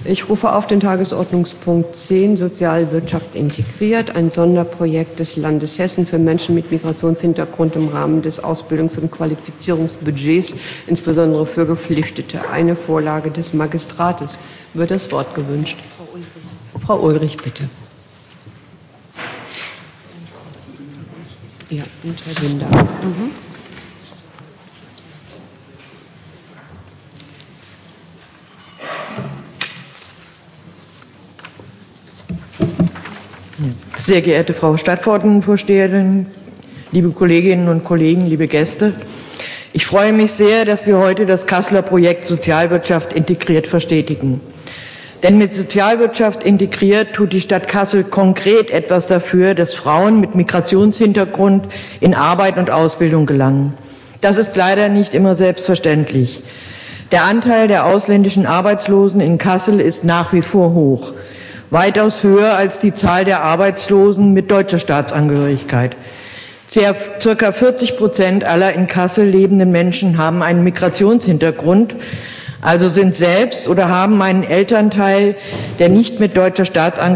Ich rufe auf den Tagesordnungspunkt 10, Sozialwirtschaft integriert, ein Sonderprojekt des Landes Hessen für Menschen mit Migrationshintergrund im Rahmen des Ausbildungs- und Qualifizierungsbudgets, insbesondere für Geflüchtete. Eine Vorlage des Magistrates. Wird das Wort gewünscht? Frau Ulrich, bitte. Ja, und Herr Winder. Sehr geehrte Frau Stadtverordnetenvorsteherin, liebe Kolleginnen und Kollegen, liebe Gäste, ich freue mich sehr, dass wir heute das Kasseler Projekt Sozialwirtschaft integriert verstetigen. Denn mit Sozialwirtschaft integriert tut die Stadt Kassel konkret etwas dafür, dass Frauen mit Migrationshintergrund in Arbeit und Ausbildung gelangen. Das ist leider nicht immer selbstverständlich. Der Anteil der ausländischen Arbeitslosen in Kassel ist nach wie vor hoch. Weitaus höher als die Zahl der Arbeitslosen mit deutscher Staatsangehörigkeit. Circa 40% aller in Kassel lebenden Menschen haben einen Migrationshintergrund, also sind selbst oder haben einen Elternteil, der nicht mit deutscher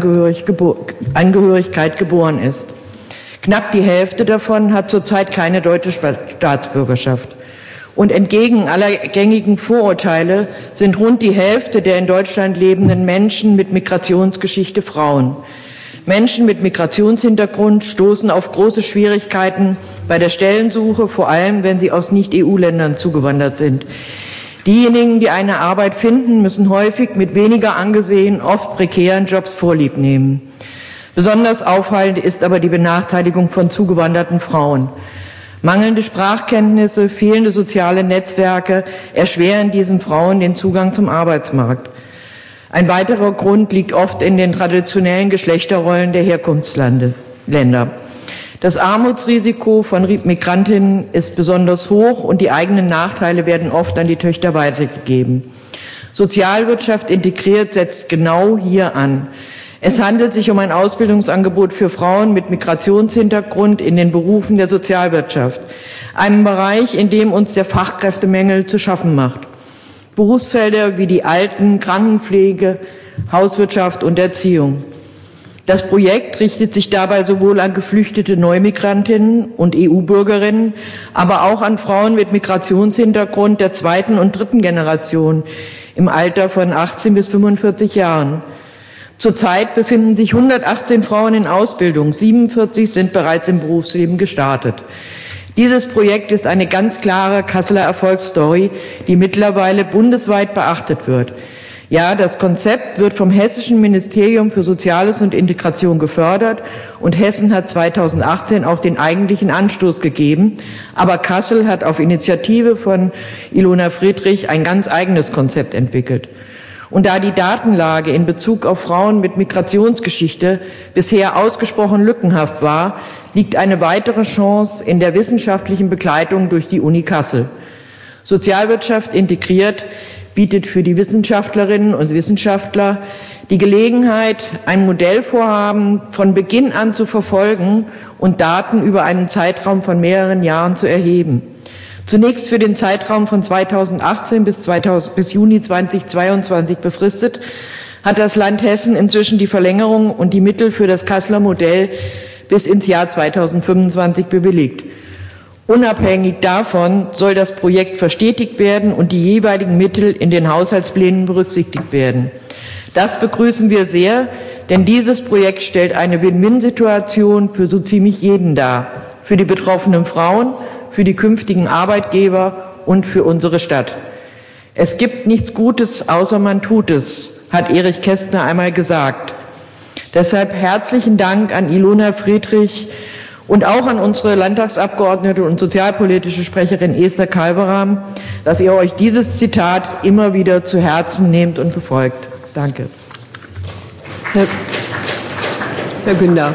Staatsangehörigkeit geboren ist. Knapp die Hälfte davon hat zurzeit keine deutsche Staatsbürgerschaft. Und entgegen aller gängigen Vorurteile sind rund die Hälfte der in Deutschland lebenden Menschen mit Migrationsgeschichte Frauen. Menschen mit Migrationshintergrund stoßen auf große Schwierigkeiten bei der Stellensuche, vor allem wenn sie aus Nicht-EU-Ländern zugewandert sind. Diejenigen, die eine Arbeit finden, müssen häufig mit weniger angesehen, oft prekären Jobs Vorlieb nehmen. Besonders auffallend ist aber die Benachteiligung von zugewanderten Frauen. Mangelnde Sprachkenntnisse, fehlende soziale Netzwerke erschweren diesen Frauen den Zugang zum Arbeitsmarkt. Ein weiterer Grund liegt oft in den traditionellen Geschlechterrollen der Herkunftsländer. Das Armutsrisiko von Migrantinnen ist besonders hoch und die eigenen Nachteile werden oft an die Töchter weitergegeben. Sozialwirtschaft integriert setzt genau hier an. Es handelt sich um ein Ausbildungsangebot für Frauen mit Migrationshintergrund in den Berufen der Sozialwirtschaft, einem Bereich, in dem uns der Fachkräftemangel zu schaffen macht. Berufsfelder wie die Alten-, Krankenpflege, Hauswirtschaft und Erziehung. Das Projekt richtet sich dabei sowohl an geflüchtete Neumigrantinnen und EU-Bürgerinnen, aber auch an Frauen mit Migrationshintergrund der zweiten und dritten Generation im Alter von 18 bis 45 Jahren. Zurzeit befinden sich 118 Frauen in Ausbildung, 47 sind bereits im Berufsleben gestartet. Dieses Projekt ist eine ganz klare Kasseler Erfolgsstory, die mittlerweile bundesweit beachtet wird. Ja, das Konzept wird vom Hessischen Ministerium für Soziales und Integration gefördert und Hessen hat 2018 auch den eigentlichen Anstoß gegeben. Aber Kassel hat auf Initiative von Ilona Friedrich ein ganz eigenes Konzept entwickelt. Und da die Datenlage in Bezug auf Frauen mit Migrationsgeschichte bisher ausgesprochen lückenhaft war, liegt eine weitere Chance in der wissenschaftlichen Begleitung durch die Uni Kassel. Sozialwirtschaft integriert bietet für die Wissenschaftlerinnen und Wissenschaftler die Gelegenheit, ein Modellvorhaben von Beginn an zu verfolgen und Daten über einen Zeitraum von mehreren Jahren zu erheben. Zunächst für den Zeitraum von 2018 bis Juni 2022 befristet, hat das Land Hessen inzwischen die Verlängerung und die Mittel für das Kasseler Modell bis ins Jahr 2025 bewilligt. Unabhängig davon soll das Projekt verstetigt werden und die jeweiligen Mittel in den Haushaltsplänen berücksichtigt werden. Das begrüßen wir sehr, denn dieses Projekt stellt eine Win-Win-Situation für so ziemlich jeden dar, für die betroffenen Frauen, für die künftigen Arbeitgeber und für unsere Stadt. Es gibt nichts Gutes, außer man tut es, hat Erich Kästner einmal gesagt. Deshalb herzlichen Dank an Ilona Friedrich und auch an unsere Landtagsabgeordnete und sozialpolitische Sprecherin Esther Kalveram, dass ihr euch dieses Zitat immer wieder zu Herzen nehmt und befolgt. Danke. Herr Günder.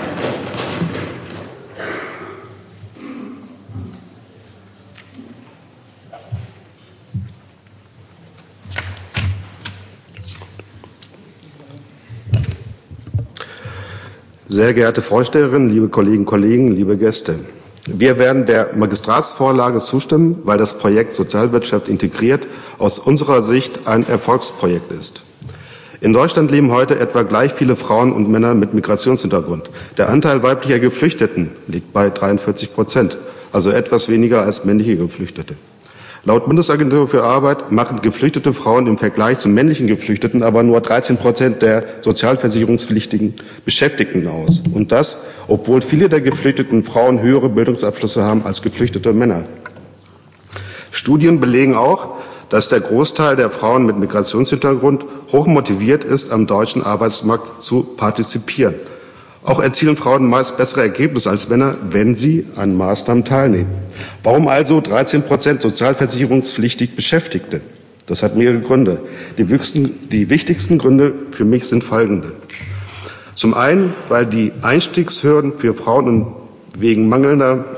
Sehr geehrte Vorsteherin, liebe Kolleginnen und Kollegen, liebe Gäste. Wir werden der Magistratsvorlage zustimmen, weil das Projekt Sozialwirtschaft integriert aus unserer Sicht ein Erfolgsprojekt ist. In Deutschland leben heute etwa gleich viele Frauen und Männer mit Migrationshintergrund. Der Anteil weiblicher Geflüchteten liegt bei 43%, also etwas weniger als männliche Geflüchtete. Laut Bundesagentur für Arbeit machen geflüchtete Frauen im Vergleich zu männlichen Geflüchteten aber nur 13% der sozialversicherungspflichtigen Beschäftigten aus. Und das, obwohl viele der geflüchteten Frauen höhere Bildungsabschlüsse haben als geflüchtete Männer. Studien belegen auch, dass der Großteil der Frauen mit Migrationshintergrund hoch motiviert ist, am deutschen Arbeitsmarkt zu partizipieren. Auch erzielen Frauen meist bessere Ergebnisse als Männer, wenn sie an Maßnahmen teilnehmen. Warum also 13% sozialversicherungspflichtig Beschäftigte? Das hat mehrere Gründe. Die wichtigsten Gründe für mich sind folgende. Zum einen, weil die Einstiegshürden für Frauen wegen mangelnder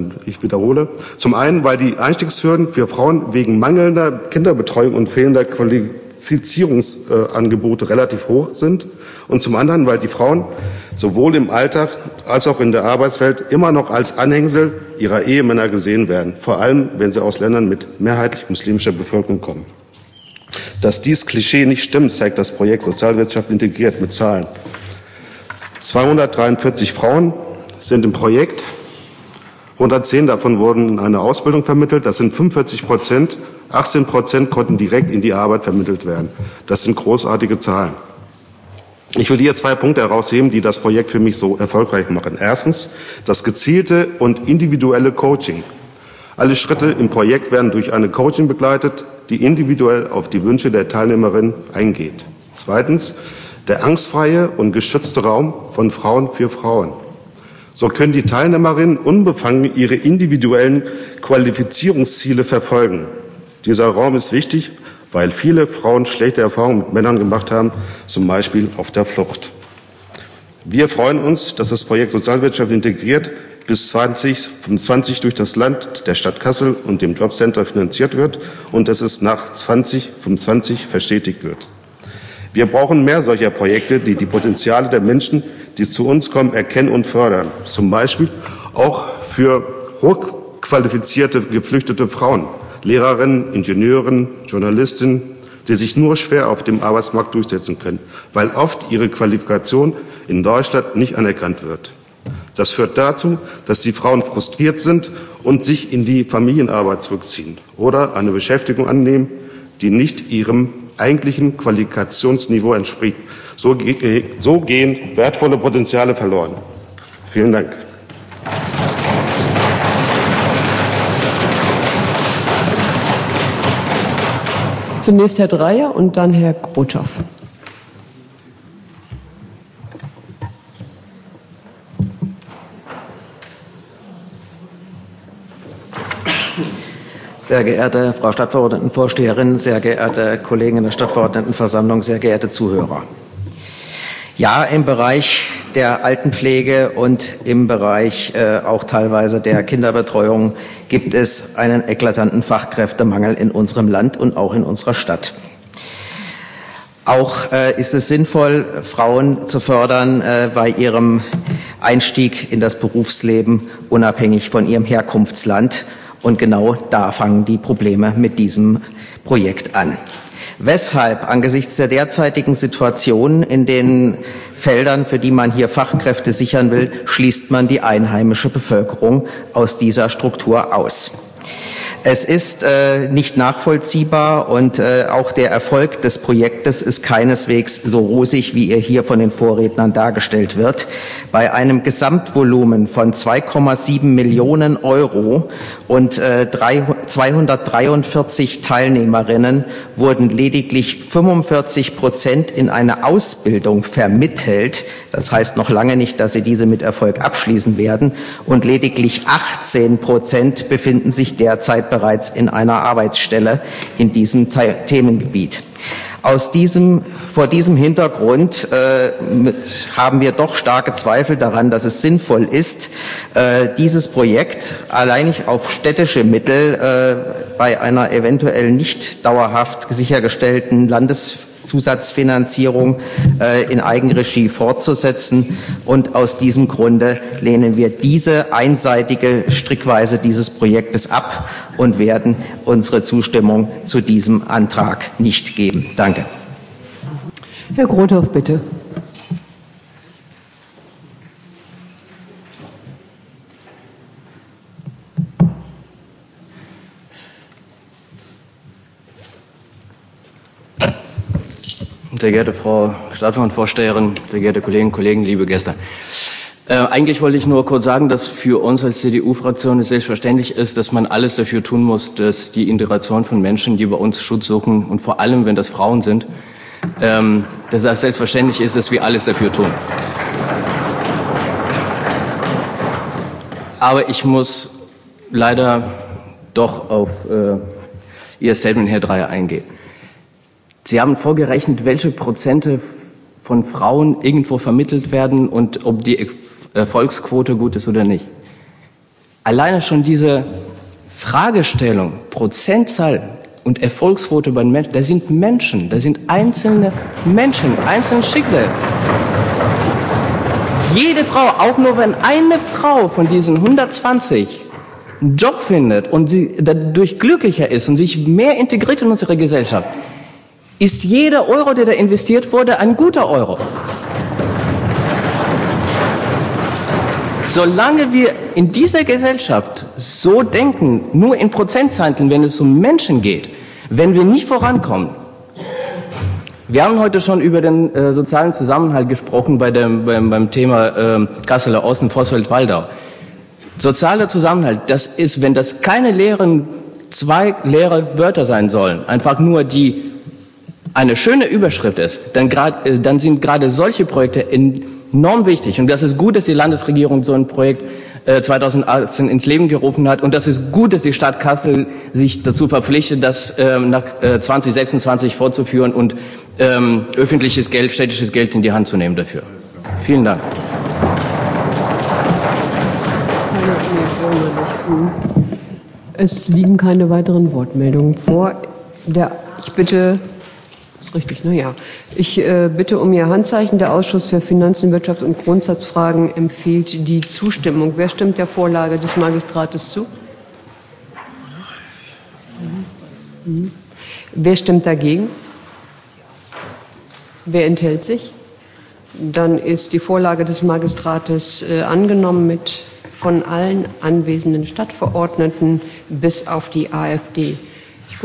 Kinderbetreuung und fehlender Qualifizierungsangebote relativ hoch sind und zum anderen, weil die Frauen sowohl im Alltag als auch in der Arbeitswelt immer noch als Anhängsel ihrer Ehemänner gesehen werden, vor allem wenn sie aus Ländern mit mehrheitlich muslimischer Bevölkerung kommen. Dass dies Klischee nicht stimmt, zeigt das Projekt Sozialwirtschaft integriert mit Zahlen. 243 Frauen sind im Projekt, 110 davon wurden in eine Ausbildung vermittelt, das sind 45%, 18% konnten direkt in die Arbeit vermittelt werden. Das sind großartige Zahlen. Ich will hier 2 Punkte herausheben, die das Projekt für mich so erfolgreich machen. Erstens, das gezielte und individuelle Coaching. Alle Schritte im Projekt werden durch eine Coaching begleitet, die individuell auf die Wünsche der Teilnehmerin eingeht. Zweitens, der angstfreie und geschützte Raum von Frauen für Frauen. So können die Teilnehmerinnen unbefangen ihre individuellen Qualifizierungsziele verfolgen. Dieser Raum ist wichtig, weil viele Frauen schlechte Erfahrungen mit Männern gemacht haben, zum Beispiel auf der Flucht. Wir freuen uns, dass das Projekt Sozialwirtschaft integriert bis 2025 durch das Land, der Stadt Kassel und dem Jobcenter finanziert wird und dass es nach 2025 verstetigt wird. Wir brauchen mehr solcher Projekte, die die Potenziale der Menschen, die zu uns kommen, erkennen und fördern. Zum Beispiel auch für hochqualifizierte geflüchtete Frauen. Lehrerinnen, Ingenieurinnen, Journalistinnen, die sich nur schwer auf dem Arbeitsmarkt durchsetzen können, weil oft ihre Qualifikation in Deutschland nicht anerkannt wird. Das führt dazu, dass die Frauen frustriert sind und sich in die Familienarbeit zurückziehen oder eine Beschäftigung annehmen, die nicht ihrem eigentlichen Qualifikationsniveau entspricht. So gehen wertvolle Potenziale verloren. Vielen Dank. Zunächst Herr Dreyer und dann Herr Grothoff. Sehr geehrte Frau Stadtverordnetenvorsteherin, sehr geehrte Kollegen in der Stadtverordnetenversammlung, sehr geehrte Zuhörer. Ja, im Bereich der Altenpflege und im Bereich auch teilweise der Kinderbetreuung gibt es einen eklatanten Fachkräftemangel in unserem Land und auch in unserer Stadt. Auch ist es sinnvoll, Frauen zu fördern bei ihrem Einstieg in das Berufsleben, unabhängig von ihrem Herkunftsland. Und genau da fangen die Probleme mit diesem Projekt an. Weshalb angesichts der derzeitigen Situation in den Feldern, für die man hier Fachkräfte sichern will, schließt man die einheimische Bevölkerung aus dieser Struktur aus? Es ist nicht nachvollziehbar und auch der Erfolg des Projektes ist keineswegs so rosig, wie er hier von den Vorrednern dargestellt wird. Bei einem Gesamtvolumen von 2,7 Millionen Euro und 243 Teilnehmerinnen wurden lediglich 45% in eine Ausbildung vermittelt. Das heißt noch lange nicht, dass sie diese mit Erfolg abschließen werden. Und lediglich 18% befinden sich derzeit bereits in einer Arbeitsstelle in diesem Themengebiet. Vor diesem Hintergrund haben wir doch starke Zweifel daran, dass es sinnvoll ist, dieses Projekt alleinig auf städtische Mittel bei einer eventuell nicht dauerhaft sichergestellten Landeszusatzfinanzierung in Eigenregie fortzusetzen. Und aus diesem Grunde lehnen wir diese einseitige Strickweise dieses Projektes ab und werden unsere Zustimmung zu diesem Antrag nicht geben. Danke. Herr Grothoff, bitte. Sehr geehrte Frau Stadtverordnetenvorsteherin, sehr geehrte Kolleginnen und Kollegen, liebe Gäste. Eigentlich wollte ich nur kurz sagen, dass für uns als CDU-Fraktion es selbstverständlich ist, dass man alles dafür tun muss, dass die Integration von Menschen, die bei uns Schutz suchen, und vor allem, wenn das Frauen sind, dass das selbstverständlich ist, dass wir alles dafür tun. Aber ich muss leider doch auf Ihr Statement, Herr Dreyer, eingehen. Sie haben vorgerechnet, welche Prozente von Frauen irgendwo vermittelt werden und ob die Erfolgsquote gut ist oder nicht. Alleine schon diese Fragestellung, Prozentzahl und Erfolgsquote bei Menschen, das sind Menschen, das sind einzelne Menschen, einzelne Schicksale. Jede Frau, auch nur wenn eine Frau von diesen 120 einen Job findet und sie dadurch glücklicher ist und sich mehr integriert in unsere Gesellschaft, ist jeder Euro, der da investiert wurde, ein guter Euro. Solange wir in dieser Gesellschaft so denken, nur in Prozentzahlen, wenn es um Menschen geht, wenn wir nicht vorankommen. Wir haben heute schon über den sozialen Zusammenhalt gesprochen beim Thema Kasseler Osten, Vossfeld-Waldau. Sozialer Zusammenhalt, das ist, wenn das keine zwei leere Wörter sein sollen, einfach nur die eine schöne Überschrift ist, dann sind gerade solche Projekte enorm wichtig. Und das ist gut, dass die Landesregierung so ein Projekt 2018 ins Leben gerufen hat. Und das ist gut, dass die Stadt Kassel sich dazu verpflichtet, das nach 2026 fortzuführen und öffentliches Geld, städtisches Geld in die Hand zu nehmen dafür. Vielen Dank. Es liegen keine weiteren Wortmeldungen vor. Ich bitte... Richtig, ja. Ich bitte um Ihr Handzeichen. Der Ausschuss für Finanzen, Wirtschaft und Grundsatzfragen empfiehlt die Zustimmung. Wer stimmt der Vorlage des Magistrates zu? Wer stimmt dagegen? Wer enthält sich? Dann ist die Vorlage des Magistrates angenommen mit von allen anwesenden Stadtverordneten bis auf die AfD.